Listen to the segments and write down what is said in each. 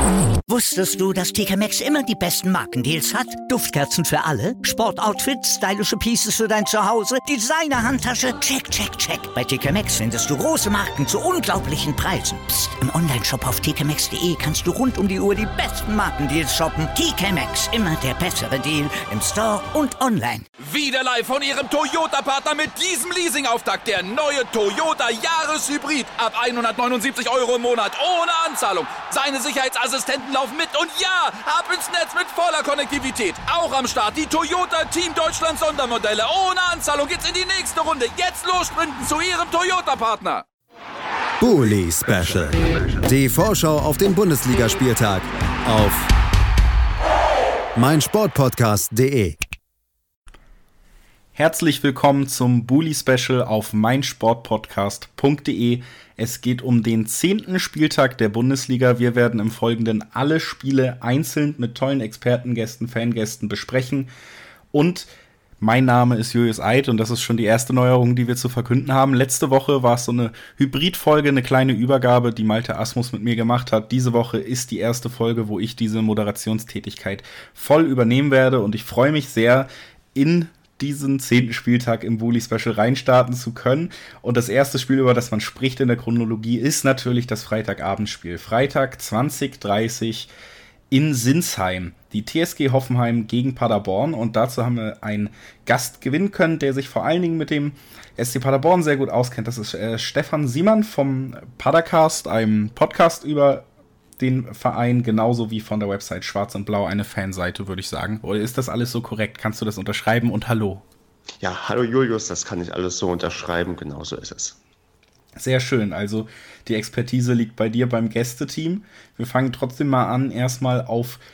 Wusstest du, dass TK Maxx immer die besten Markendeals hat? Duftkerzen für alle, Sportoutfits, stylische Pieces für dein Zuhause, Designer-Handtasche, check, check, check. Bei TK Maxx findest du große Marken zu unglaublichen Preisen. Psst. Im Onlineshop auf tkmaxx.de kannst du rund um die Uhr die besten Markendeals shoppen. TK Maxx, immer der bessere Deal im Store und online. Wieder live von Ihrem Toyota-Partner mit diesem Leasing-Auftakt. Der neue Toyota Jahreshybrid. Ab 179 € im Monat. Ohne Anzahlung. Seine Sicherheitsassistenten laufen mit. Und ja, ab ins Netz mit voller Konnektivität. Auch am Start die Toyota Team Deutschland Sondermodelle. Ohne Anzahlung geht's in die nächste Runde. Jetzt los sprinten zu Ihrem Toyota-Partner. Bully Special. Die Vorschau auf den Bundesligaspieltag auf meinsportpodcast.de. Herzlich willkommen zum Bully Special auf meinsportpodcast.de. Es geht um den 10. Spieltag der Bundesliga. Wir werden im Folgenden alle Spiele einzeln mit tollen Expertengästen, Fangästen besprechen. Und mein Name ist Julius Eid und das ist schon die erste Neuerung, die wir zu verkünden haben. Letzte Woche war es so eine Hybridfolge, eine kleine Übergabe, die Malte Asmus mit mir gemacht hat. Diese Woche ist die erste Folge, wo ich diese Moderationstätigkeit voll übernehmen werde. Und ich freue mich sehr, in diesen 10. Spieltag im Bully Special reinstarten zu können. Und das erste Spiel, über das man spricht in der Chronologie, ist natürlich das Freitagabendspiel. Freitag 20:30 in Sinsheim. Die TSG Hoffenheim gegen Paderborn. Und dazu haben wir einen Gast gewinnen können, der sich vor allen Dingen mit dem SC Paderborn sehr gut auskennt. Das ist Stefan Siemann vom Padercast, einem Podcast über den Verein, genauso wie von der Website Schwarz und Blau, eine Fanseite, würde ich sagen. Oder ist das alles so korrekt? Kannst du das unterschreiben? Und hallo. Ja, hallo Julius, das kann ich alles so unterschreiben, genau so ist es. Sehr schön, also die Expertise liegt bei dir beim Gästeteam. Wir fangen trotzdem mal an, erstmal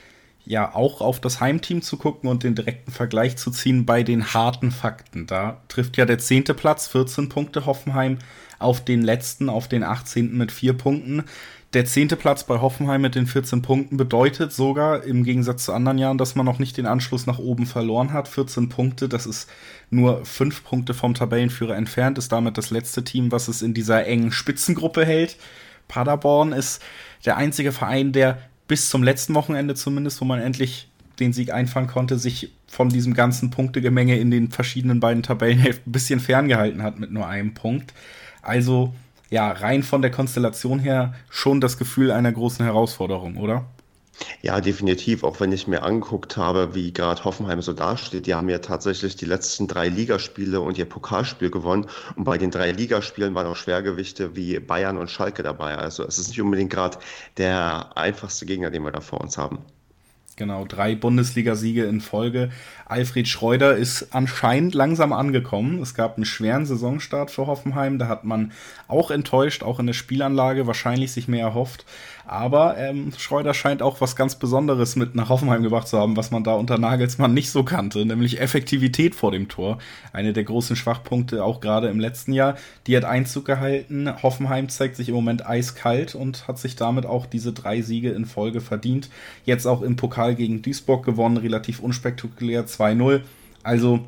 auch auf das Heimteam zu gucken und den direkten Vergleich zu ziehen bei den harten Fakten. Da trifft ja der 10. Platz, 14 Punkte Hoffenheim, auf den letzten, auf den 18. mit 4 Punkten. Der 10. Platz bei Hoffenheim mit den 14 Punkten bedeutet sogar, im Gegensatz zu anderen Jahren, dass man noch nicht den Anschluss nach oben verloren hat. 14 Punkte, das ist nur 5 Punkte vom Tabellenführer entfernt, ist damit das letzte Team, was es in dieser engen Spitzengruppe hält. Paderborn ist der einzige Verein, der bis zum letzten Wochenende zumindest, wo man endlich den Sieg einfangen konnte, sich von diesem ganzen Punktegemenge in den verschiedenen beiden Tabellenhälften ein bisschen ferngehalten hat mit nur einem Punkt. Also ja, rein von der Konstellation her schon das Gefühl einer großen Herausforderung, oder? Ja, definitiv, auch wenn ich mir angeguckt habe, wie gerade Hoffenheim so dasteht. Die haben ja tatsächlich die letzten 3 Ligaspiele und ihr Pokalspiel gewonnen. Und bei den 3 Ligaspielen waren auch Schwergewichte wie Bayern und Schalke dabei. Also es ist nicht unbedingt gerade der einfachste Gegner, den wir da vor uns haben. Genau, 3 Bundesligasiege in Folge. Alfred Schreuder ist anscheinend langsam angekommen. Es gab einen schweren Saisonstart für Hoffenheim. Da hat man auch enttäuscht, auch in der Spielanlage wahrscheinlich sich mehr erhofft. Aber Schreuder scheint auch was ganz Besonderes mit nach Hoffenheim gebracht zu haben, was man da unter Nagelsmann nicht so kannte, nämlich Effektivität vor dem Tor. Eine der großen Schwachpunkte, auch gerade im letzten Jahr. Die hat Einzug gehalten. Hoffenheim zeigt sich im Moment eiskalt und hat sich damit auch diese 3 Siege in Folge verdient. Jetzt auch im Pokal gegen Duisburg gewonnen, relativ unspektakulär, 2-0. Also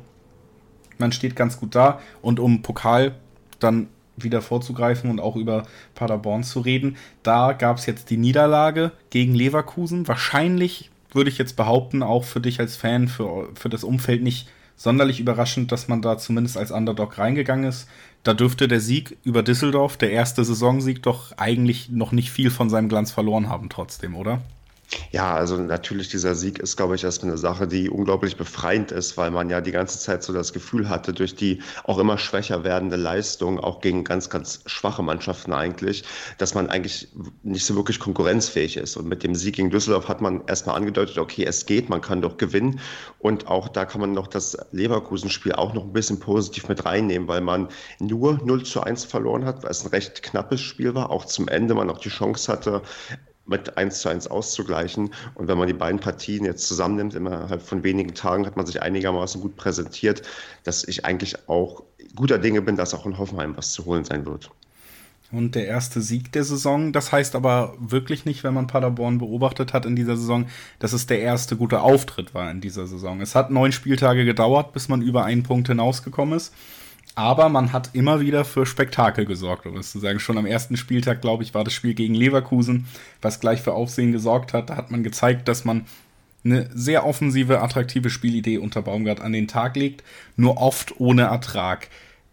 man steht ganz gut da. Und um Pokal dann wieder vorzugreifen und auch über Paderborn zu reden, da gab es jetzt die Niederlage gegen Leverkusen. Wahrscheinlich, würde ich jetzt behaupten, auch für dich als Fan, für das Umfeld nicht sonderlich überraschend, dass man da zumindest als Underdog reingegangen ist. Da dürfte der Sieg über Düsseldorf, der erste Saisonsieg, doch eigentlich noch nicht viel von seinem Glanz verloren haben trotzdem, oder? Ja, also natürlich dieser Sieg ist, glaube ich, erstmal eine Sache, die unglaublich befreiend ist, weil man ja die ganze Zeit so das Gefühl hatte, durch die auch immer schwächer werdende Leistung, auch gegen ganz, ganz schwache Mannschaften eigentlich, dass man eigentlich nicht so wirklich konkurrenzfähig ist. Und mit dem Sieg gegen Düsseldorf hat man erstmal angedeutet, okay, es geht, man kann doch gewinnen. Und auch da kann man noch das Leverkusen-Spiel auch noch ein bisschen positiv mit reinnehmen, weil man nur 0:1 verloren hat, weil es ein recht knappes Spiel war, auch zum Ende man auch die Chance hatte, mit 1:1 auszugleichen. Und wenn man die beiden Partien jetzt zusammennimmt, innerhalb von wenigen Tagen, hat man sich einigermaßen gut präsentiert, dass ich eigentlich auch guter Dinge bin, dass auch in Hoffenheim was zu holen sein wird. Und der erste Sieg der Saison, das heißt aber wirklich nicht, wenn man Paderborn beobachtet hat in dieser Saison, dass es der erste gute Auftritt war in dieser Saison. Es hat 9 Spieltage gedauert, bis man über einen Punkt hinausgekommen ist. Aber man hat immer wieder für Spektakel gesorgt, um es zu sagen. Schon am ersten Spieltag, glaube ich, war das Spiel gegen Leverkusen, was gleich für Aufsehen gesorgt hat. Da hat man gezeigt, dass man eine sehr offensive, attraktive Spielidee unter Baumgart an den Tag legt, nur oft ohne Ertrag.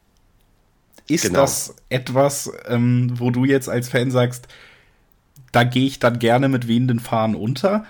Ist das etwas, wo du jetzt als Fan sagst, da gehe ich dann gerne mit wehenden Fahnen unter?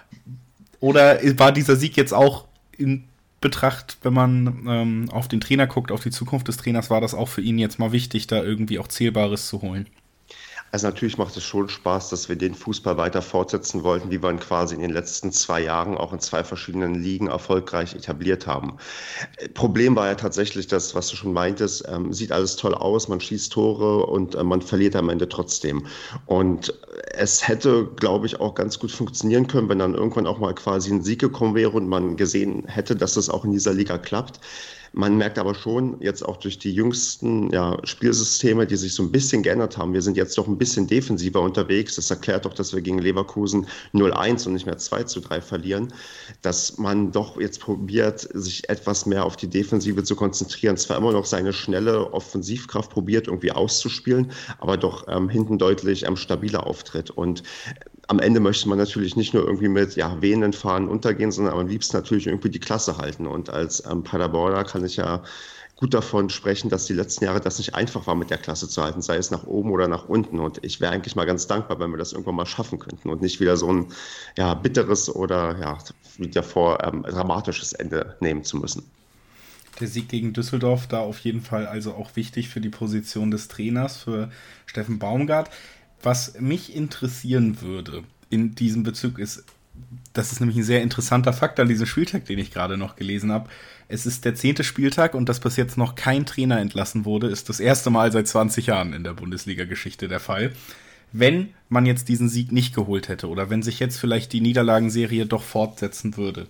Oder war dieser Sieg jetzt auch in Betracht, wenn man auf den Trainer guckt, auf die Zukunft des Trainers, war das auch für ihn jetzt mal wichtig, da irgendwie auch Zählbares zu holen? Also natürlich macht es schon Spaß, dass wir den Fußball weiter fortsetzen wollten, wie wir ihn quasi in den letzten 2 Jahren auch in 2 verschiedenen Ligen erfolgreich etabliert haben. Problem war ja tatsächlich das, was du schon meintest, sieht alles toll aus, man schießt Tore und man verliert am Ende trotzdem. Und es hätte, glaube ich, auch ganz gut funktionieren können, wenn dann irgendwann auch mal quasi ein Sieg gekommen wäre und man gesehen hätte, dass das auch in dieser Liga klappt. Man merkt aber schon, jetzt auch durch die jüngsten Spielsysteme, die sich so ein bisschen geändert haben, wir sind jetzt doch ein bisschen defensiver unterwegs. Das erklärt doch, dass wir gegen Leverkusen 0-1 und nicht mehr 2-3 verlieren, dass man doch jetzt probiert, sich etwas mehr auf die Defensive zu konzentrieren. Zwar immer noch seine schnelle Offensivkraft probiert, irgendwie auszuspielen, aber doch hinten deutlich stabiler auftritt. Und am Ende möchte man natürlich nicht nur irgendwie mit wehenden Fahnen untergehen, sondern am liebsten natürlich irgendwie die Klasse halten. Und als Paderborner kann ich ja gut davon sprechen, dass die letzten Jahre das nicht einfach war, mit der Klasse zu halten, sei es nach oben oder nach unten. Und ich wäre eigentlich mal ganz dankbar, wenn wir das irgendwann mal schaffen könnten und nicht wieder so ein bitteres oder wie davor dramatisches Ende nehmen zu müssen. Der Sieg gegen Düsseldorf da auf jeden Fall also auch wichtig für die Position des Trainers, für Steffen Baumgart. Was mich interessieren würde in diesem Bezug ist, das ist nämlich ein sehr interessanter Fakt an diesem Spieltag, den ich gerade noch gelesen habe. Es ist der 10. Spieltag und dass bis jetzt noch kein Trainer entlassen wurde, ist das erste Mal seit 20 Jahren in der Bundesliga-Geschichte der Fall. Wenn man jetzt diesen Sieg nicht geholt hätte oder wenn sich jetzt vielleicht die Niederlagenserie doch fortsetzen würde,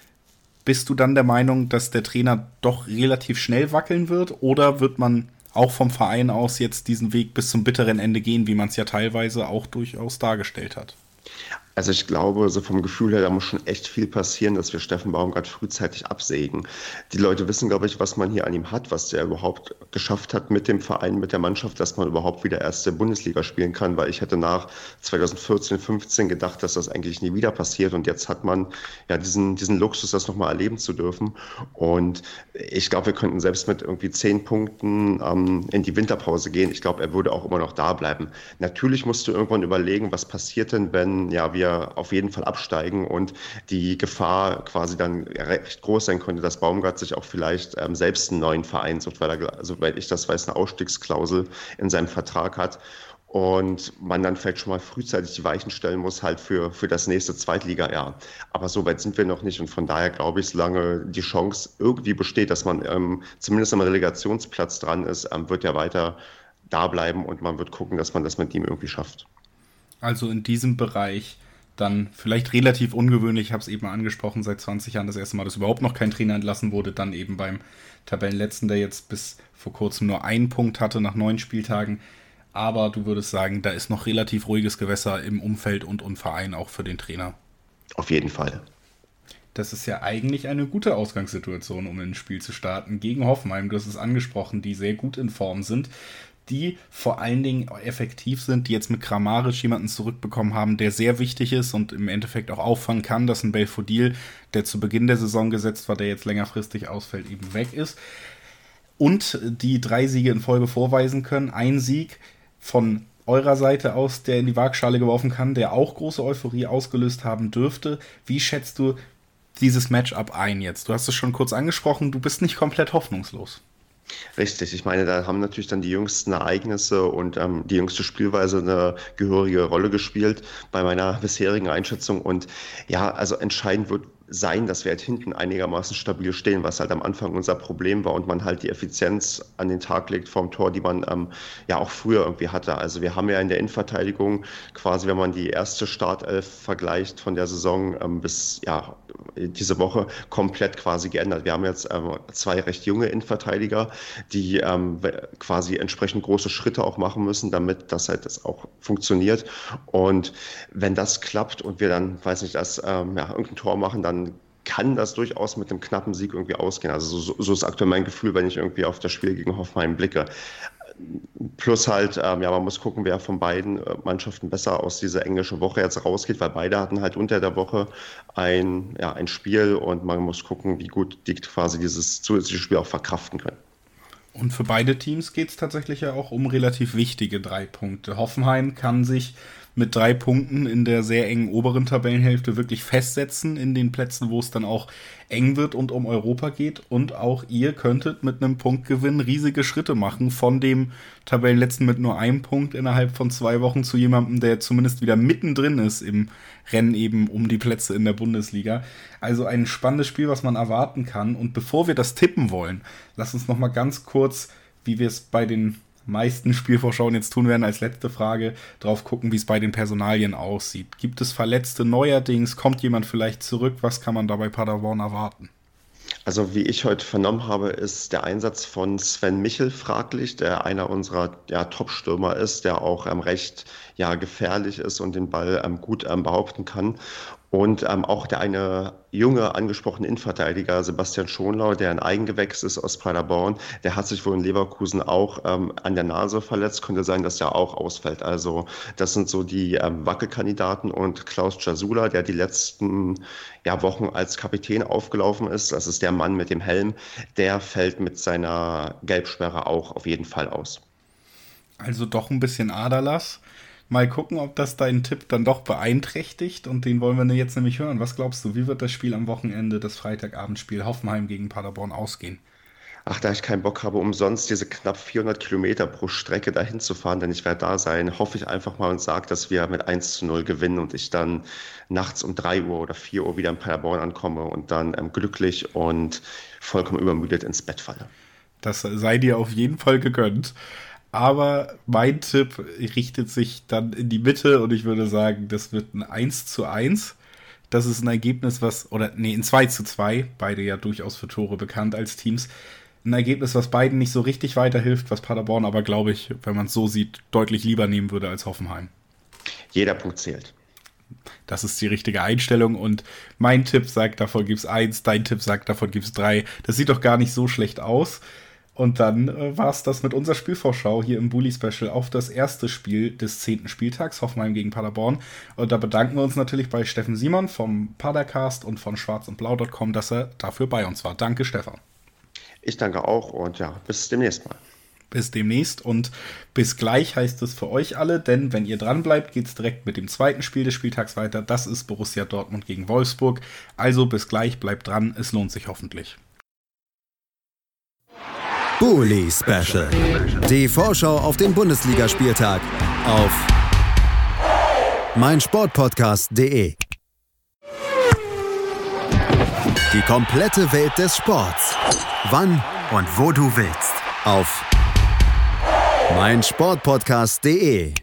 bist du dann der Meinung, dass der Trainer doch relativ schnell wackeln wird oder wird man auch vom Verein aus jetzt diesen Weg bis zum bitteren Ende gehen, wie man es ja teilweise auch durchaus dargestellt hat? Also ich glaube, so vom Gefühl her, da muss schon echt viel passieren, dass wir Steffen Baumgart frühzeitig absägen. Die Leute wissen, glaube ich, was man hier an ihm hat, was der überhaupt geschafft hat mit dem Verein, mit der Mannschaft, dass man überhaupt wieder erste Bundesliga spielen kann, weil ich hätte nach 2014, 15 gedacht, dass das eigentlich nie wieder passiert und jetzt hat man diesen Luxus, das nochmal erleben zu dürfen und ich glaube, wir könnten selbst mit irgendwie 10 Punkten in die Winterpause gehen. Ich glaube, er würde auch immer noch da bleiben. Natürlich musst du irgendwann überlegen, was passiert denn, wenn wir auf jeden Fall absteigen und die Gefahr quasi dann recht groß sein könnte, dass Baumgart sich auch vielleicht selbst einen neuen Verein sucht, weil er, soweit ich das weiß, eine Ausstiegsklausel in seinem Vertrag hat und man dann vielleicht schon mal frühzeitig die Weichen stellen muss halt für das nächste Zweitliga-Jahr. Aber so weit sind wir noch nicht und von daher glaube ich, solange die Chance irgendwie besteht, dass man zumindest am Relegationsplatz dran ist, wird er weiter da bleiben und man wird gucken, dass man das mit ihm irgendwie schafft. Also in diesem Bereich dann vielleicht relativ ungewöhnlich, ich habe es eben angesprochen, seit 20 Jahren das erste Mal, dass überhaupt noch kein Trainer entlassen wurde, dann eben beim Tabellenletzten, der jetzt bis vor kurzem nur 1 Punkt hatte nach 9 Spieltagen. Aber du würdest sagen, da ist noch relativ ruhiges Gewässer im Umfeld und im Verein auch für den Trainer. Auf jeden Fall. Das ist ja eigentlich eine gute Ausgangssituation, um ein Spiel zu starten gegen Hoffenheim. Du hast es angesprochen, die sehr gut in Form sind, die vor allen Dingen effektiv sind, die jetzt mit Kramaric jemanden zurückbekommen haben, der sehr wichtig ist und im Endeffekt auch auffangen kann, dass ein Belfodil, der zu Beginn der Saison gesetzt war, der jetzt längerfristig ausfällt, eben weg ist. Und die 3 Siege in Folge vorweisen können. Ein Sieg von eurer Seite aus, der in die Waagschale geworfen kann, der auch große Euphorie ausgelöst haben dürfte. Wie schätzt du dieses Matchup ein jetzt? Du hast es schon kurz angesprochen, du bist nicht komplett hoffnungslos. Richtig, ich meine, da haben natürlich dann die jüngsten Ereignisse und die jüngste Spielweise eine gehörige Rolle gespielt bei meiner bisherigen Einschätzung und also entscheidend wird sein, dass wir halt hinten einigermaßen stabil stehen, was halt am Anfang unser Problem war und man halt die Effizienz an den Tag legt vom Tor, die man auch früher irgendwie hatte. Also wir haben ja in der Innenverteidigung quasi, wenn man die erste Startelf vergleicht von der Saison bis diese Woche komplett quasi geändert. Wir haben jetzt 2 recht junge Innenverteidiger, die quasi entsprechend große Schritte auch machen müssen, damit das halt das auch funktioniert. Und wenn das klappt und wir dann, irgendein Tor machen, dann kann das durchaus mit einem knappen Sieg irgendwie ausgehen. Also so ist aktuell mein Gefühl, wenn ich irgendwie auf das Spiel gegen Hoffenheim blicke. Plus halt, man muss gucken, wer von beiden Mannschaften besser aus dieser englischen Woche jetzt rausgeht, weil beide hatten halt unter der Woche ein Spiel und man muss gucken, wie gut die quasi dieses zusätzliche Spiel auch verkraften können. Und für beide Teams geht es tatsächlich ja auch um relativ wichtige 3 Punkte. Hoffenheim kann sich mit 3 Punkten in der sehr engen oberen Tabellenhälfte wirklich festsetzen in den Plätzen, wo es dann auch eng wird und um Europa geht. Und auch ihr könntet mit einem Punktgewinn riesige Schritte machen von dem Tabellenletzten mit nur 1 Punkt innerhalb von 2 Wochen zu jemandem, der zumindest wieder mittendrin ist im Rennen eben um die Plätze in der Bundesliga. Also ein spannendes Spiel, was man erwarten kann. Und bevor wir das tippen wollen, lass uns noch mal ganz kurz, wie wir es bei den meisten Spielvorschauen jetzt tun werden, als letzte Frage drauf gucken, wie es bei den Personalien aussieht. Gibt es Verletzte neuerdings? Kommt jemand vielleicht zurück? Was kann man da bei Paderborn erwarten? Also wie ich heute vernommen habe, ist der Einsatz von Sven Michel fraglich, der einer unserer Top-Stürmer ist, der auch recht gefährlich ist und den Ball gut behaupten kann. Und auch der eine junge angesprochene Innenverteidiger, Sebastian Schonlau, der ein Eigengewächs ist aus Paderborn, der hat sich wohl in Leverkusen auch an der Nase verletzt. Könnte sein, dass der auch ausfällt. Also das sind so die Wackelkandidaten. Und Klaus Jasula, der die letzten Wochen als Kapitän aufgelaufen ist, das ist der Mann mit dem Helm, der fällt mit seiner Gelbsperre auch auf jeden Fall aus. Also doch ein bisschen Aderlass. Mal gucken, ob das deinen Tipp dann doch beeinträchtigt, und den wollen wir jetzt nämlich hören. Was glaubst du, wie wird das Spiel am Wochenende, das Freitagabendspiel Hoffenheim gegen Paderborn, ausgehen? Ach, da ich keinen Bock habe, umsonst diese knapp 400 Kilometer pro Strecke dahin zu fahren, denn ich werde da sein, hoffe ich einfach mal und sage, dass wir mit 1:0 gewinnen und ich dann nachts um 3 Uhr oder 4 Uhr wieder in Paderborn ankomme und dann glücklich und vollkommen übermüdet ins Bett falle. Das sei dir auf jeden Fall gegönnt. Aber mein Tipp richtet sich dann in die Mitte und ich würde sagen, das wird ein 1:1. Das ist ein Ergebnis, ein 2:2, beide ja durchaus für Tore bekannt als Teams. Ein Ergebnis, was beiden nicht so richtig weiterhilft, was Paderborn aber, glaube ich, wenn man es so sieht, deutlich lieber nehmen würde als Hoffenheim. Jeder Punkt zählt. Das ist die richtige Einstellung und mein Tipp sagt, davon gibt's 1, dein Tipp sagt, davon gibt's 3. Das sieht doch gar nicht so schlecht aus. Und dann war es das mit unserer Spielvorschau hier im Bully-Special auf das erste Spiel des 10. Spieltags, Hoffenheim gegen Paderborn. Und da bedanken wir uns natürlich bei Steffen Simon vom Padercast und von schwarzundblau.com, dass er dafür bei uns war. Danke, Stefan. Ich danke auch und bis demnächst mal. Bis demnächst und bis gleich heißt es für euch alle, denn wenn ihr dran bleibt, geht es direkt mit dem zweiten Spiel des Spieltags weiter. Das ist Borussia Dortmund gegen Wolfsburg. Also bis gleich, bleibt dran, es lohnt sich hoffentlich. Bully Special. Die Vorschau auf den Bundesligaspieltag auf meinsportpodcast.de. Die komplette Welt des Sports. Wann und wo du willst. Auf meinsportpodcast.de.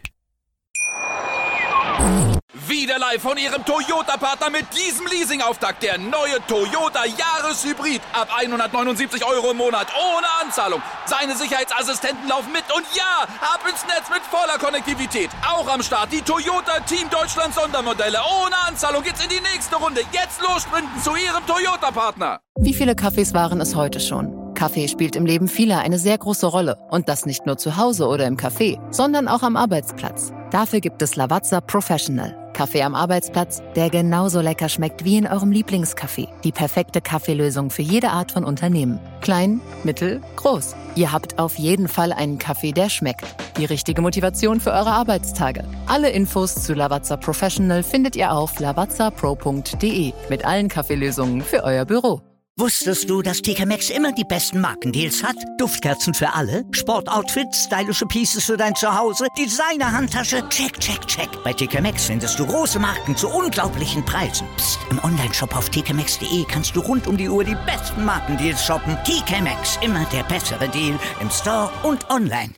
Wieder live von Ihrem Toyota-Partner mit diesem Leasing-Auftakt. Der neue Toyota Jahreshybrid. Ab 179 € im Monat. Ohne Anzahlung. Seine Sicherheitsassistenten laufen mit. Und ja, ab ins Netz mit voller Konnektivität. Auch am Start die Toyota Team Deutschland Sondermodelle. Ohne Anzahlung geht's in die nächste Runde. Jetzt los sprinten zu Ihrem Toyota-Partner. Wie viele Kaffees waren es heute schon? Kaffee spielt im Leben vieler eine sehr große Rolle. Und das nicht nur zu Hause oder im Café, sondern auch am Arbeitsplatz. Dafür gibt es Lavazza Professional. Kaffee am Arbeitsplatz, der genauso lecker schmeckt wie in eurem Lieblingscafé. Die perfekte Kaffeelösung für jede Art von Unternehmen. Klein, mittel, groß. Ihr habt auf jeden Fall einen Kaffee, der schmeckt. Die richtige Motivation für eure Arbeitstage. Alle Infos zu Lavazza Professional findet ihr auf lavazzapro.de mit allen Kaffeelösungen für euer Büro. Wusstest du, dass TK Maxx immer die besten Markendeals hat? Duftkerzen für alle, Sportoutfits, stylische Pieces für dein Zuhause, Designer-Handtasche, check, check, check. Bei TK Maxx findest du große Marken zu unglaublichen Preisen. Psst. Im Onlineshop auf tkmaxx.de kannst du rund um die Uhr die besten Markendeals shoppen. TK Maxx, immer der bessere Deal im Store und online.